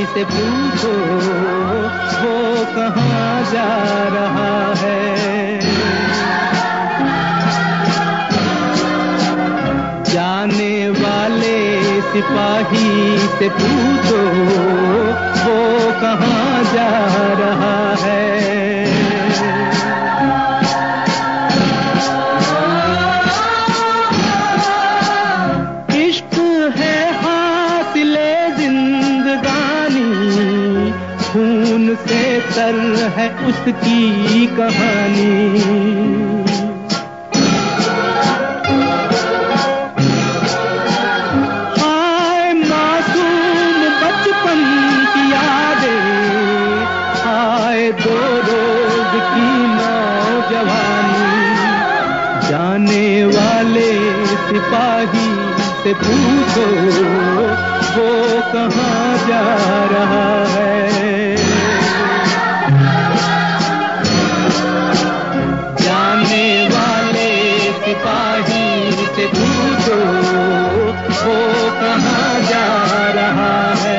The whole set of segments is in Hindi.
से पूछो वो कहाँ जा रहा है। जाने वाले सिपाही से पूछो वो कहाँ जा रहा है। इश्क है हासिले जिंदगानी, खून से तर है उसकी कहानी। दो रोज की नौजवानी, जाने वाले सिपाही से पूछो वो कहाँ जा रहा है। जाने वाले सिपाही से पूछो वो कहाँ जा रहा है।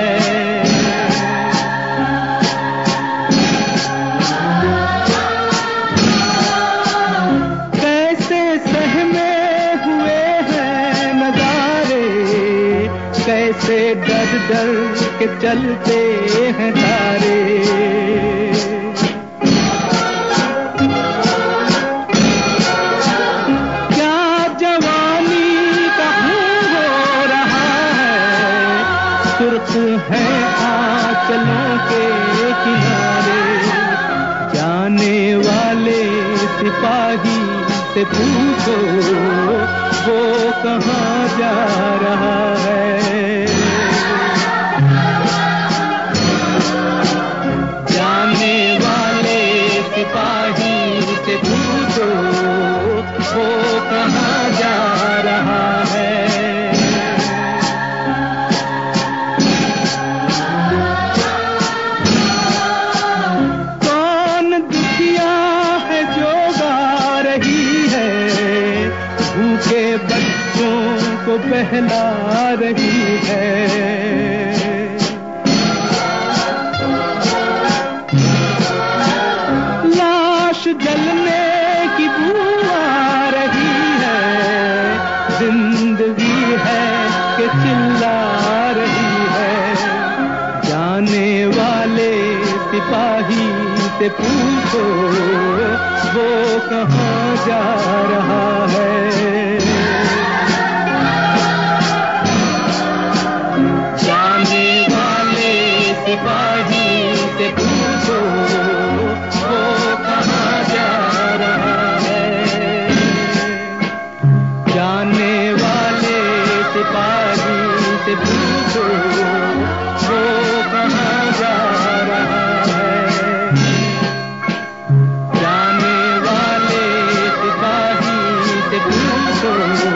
कैसे डर डर के चलते हैं तारे। क्या जवानी का खून हो रहा है, सुर्ख है आंचलों के किनारे। जाने वाले सिपाही से पूछो वो कहाँ जा रहा है। जाने वाले सिपाही से पूछो वो कहाँ जा रहा है। कौन दुखिया है जो गा रही है, भूखे बच्चों को बहला रही है। लाश जलने की बू आ रही है, जिंदगी है कि चिल्ला रही है। जाने वाले सिपाही से पूछो वो कहाँ जा रहा है। जाने वाले सिपाही से पूछो वो कहाँ जा रहा है। जाने वाले सिपाही से पूछो वो कहाँ जा रहा है। जाने वाले सिपाही से पूछो